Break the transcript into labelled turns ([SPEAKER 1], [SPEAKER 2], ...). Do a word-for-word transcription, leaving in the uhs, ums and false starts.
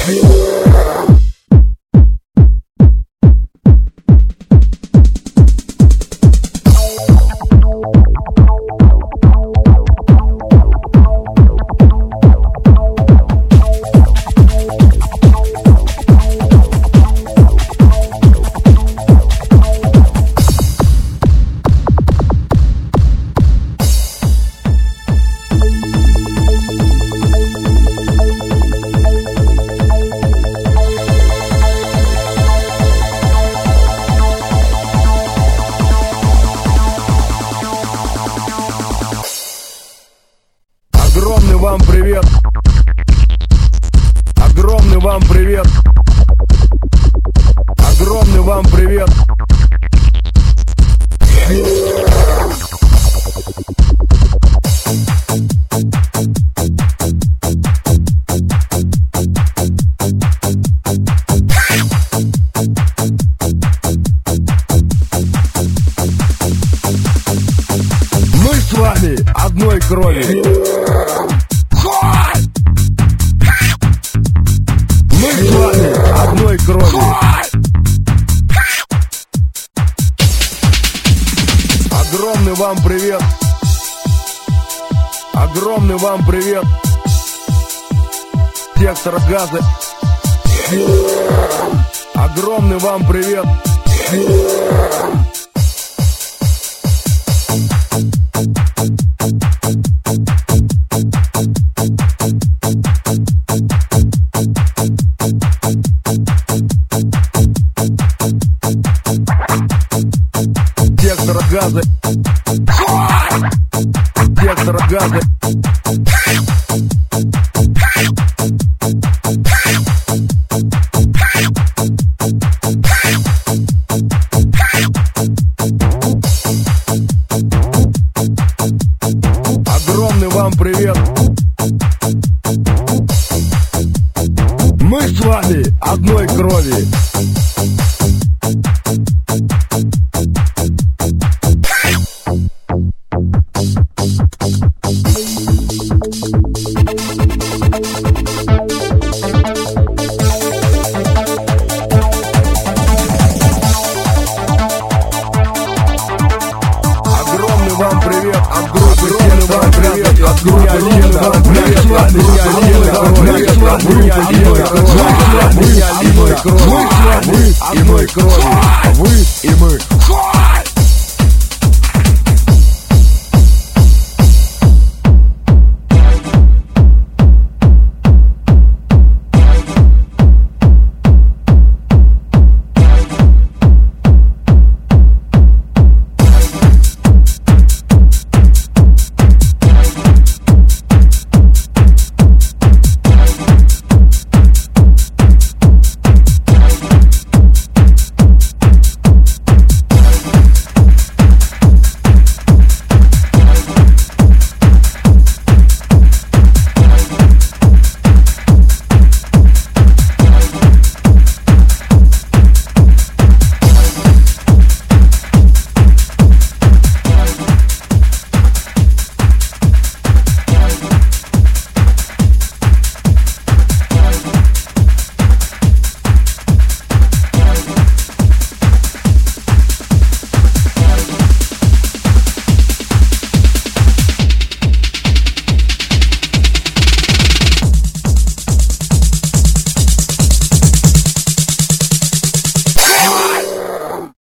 [SPEAKER 1] Огромный вам привет. Огромный вам привет. Огромный вам привет. Мы с вами одной крови. Мы с вами одной крови. Огромный вам привет. Огромный вам привет. Сектор Газа. Огромный вам привет. Сектор Газа. Сектор Газа. Огромный вам привет. Мы с вами одной крови. Вам привет, от группы Лена, вам привет, от группы Лена, вам привет, от группы Лена, вы одной крови, вы одной крови, вы и мы.